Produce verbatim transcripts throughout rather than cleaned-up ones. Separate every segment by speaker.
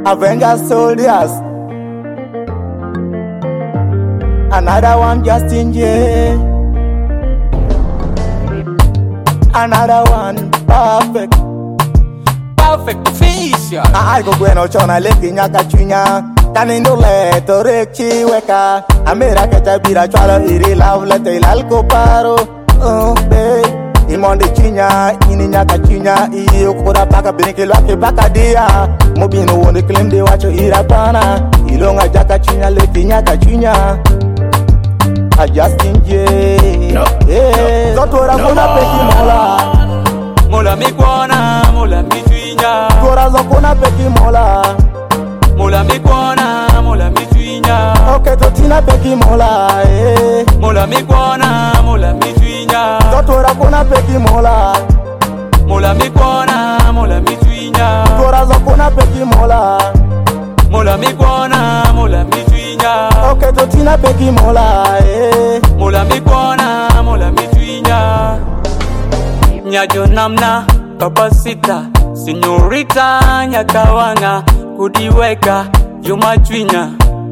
Speaker 1: Avengers soldiers. Another one just in jail. Another one perfect.
Speaker 2: Perfect official.
Speaker 1: I go bueno chona leki nyaka chunya. Tanindo le torechi weka. Amera keta bira chwalo iri love lete ilalko paro. Oh babe. Imonde chinya, ini nyaka chinya. Iyo kura paka biniki lwake paka dia. Mobino wonde claim de wacho irapana. Ilonga jaka chinya leki nyaka chinya. I just in jail.
Speaker 2: No,
Speaker 1: yeah.
Speaker 2: no,
Speaker 1: Zotora
Speaker 2: no,
Speaker 1: kuna peki mola.
Speaker 2: Mola mi kwana, mola mi tuinya.
Speaker 1: Zotora zokuna peki mola.
Speaker 2: Mola mi kwana, mola mi tuinya.
Speaker 1: Okay, totina peki mola. Eh.
Speaker 2: Mola mi kwana, mola mi tuinya.
Speaker 1: Zotora kuna peki mola.
Speaker 2: Mola mi kwana, mola mi tuinya.
Speaker 1: Zotora zokuna peki mola.
Speaker 2: Mola mi kwana, mola mi tuinya.
Speaker 1: Okay, totina peki mola. Eh.
Speaker 2: Mola mi kwana, mola mi tuinya. Nyajo namna, papasita, señorita nyakawanga, kudiweka, yuma tuinya.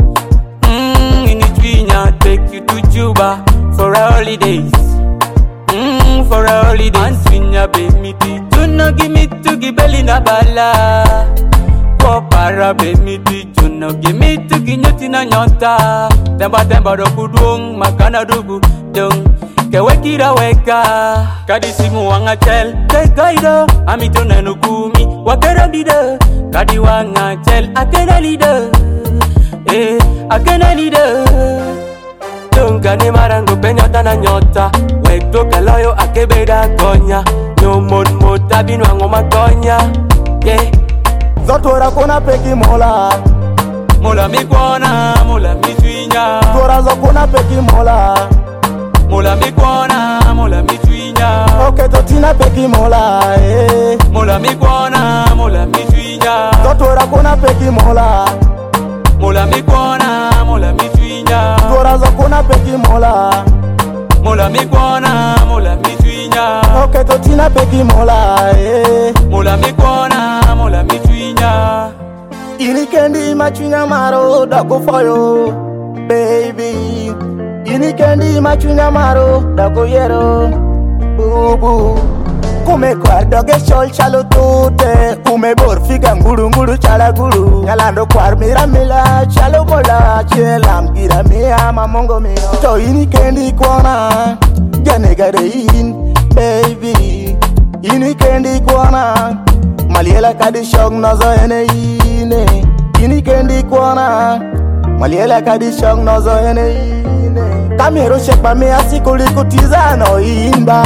Speaker 2: Mmm, ini tuinya, take you to Juba for holidays. Mmm, for holidays. And tuinya be me ti, juno give me to give belly na bala. Para be me ti juno give me to ginyoti na nyota. Temba temba do kudung makana dugu dung. Kewekira weka kadi simu wanga chel te gaido amito nanukumi wakera dida kadi wanga chel akena leader eh akena leader tungane marango penyota na nyota wekto kaloyo akebeda konya nyomon mota binwango makonya yeah.
Speaker 1: Zotora kuna peki mola.
Speaker 2: Mola mi kwana, mola mi tuinya.
Speaker 1: Zotora zokuna peki mola.
Speaker 2: Mola mi kwana, mola mi tuinya.
Speaker 1: Okay, totina peki mola. Eh.
Speaker 2: Mola mi kwana, mola mi tuinya.
Speaker 1: Zotora kuna peki mola.
Speaker 2: Mola mi kwana, mola mi tuinya.
Speaker 1: Zotora zokuna peki mola.
Speaker 2: Mola mi kwana, mola mi tuinya.
Speaker 1: Okay, totina peki mola. Eh.
Speaker 2: Mola mi kwana, mola mi tuinya.
Speaker 1: Ini kendi machunya maro dako foyo, baby. Ini kendi machunya maro dako yero, bubu. Kume kwar doge shol chalo tute, kume borfiga nguru nguru chala guru. Nyalando kwar mira mila chalo mola, chelam gira mia mamongo mio. To ini kendi kwana, janega rein, baby. Ini kendi kwana, maliela kadi shog nozo ene ine. Ini kendi kwana, maliela kadi shog nozo ene ine. Kamero shekma me asikuli kutiza no inba.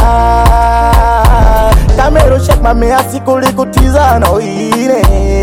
Speaker 1: Kamero shekma me asikuli kutiza no ine.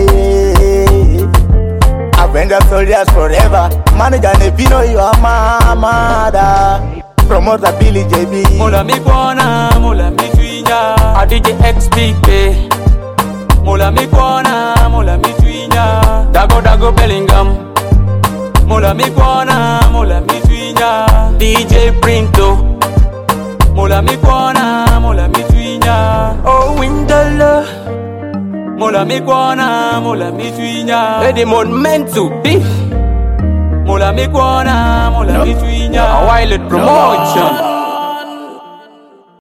Speaker 1: Avengers soldiers forever. Manager Nepino you are my mother. Promoter Billy J B.
Speaker 2: Mola mi kwana, mola mi tuinya. A D J X P K. Mola mi kwana, mola mi tuinya. Dago dago Bellingham. Mola mi kwana, mola mi tuinya. D J Printo. Mola mi kwana, mola mi tuinya. Oh Windala. Mola mi kwana, mola mi tuinya. Eddie Monmento beef. Mola mi kwana, mola mi tuinya. A Wild Promotion.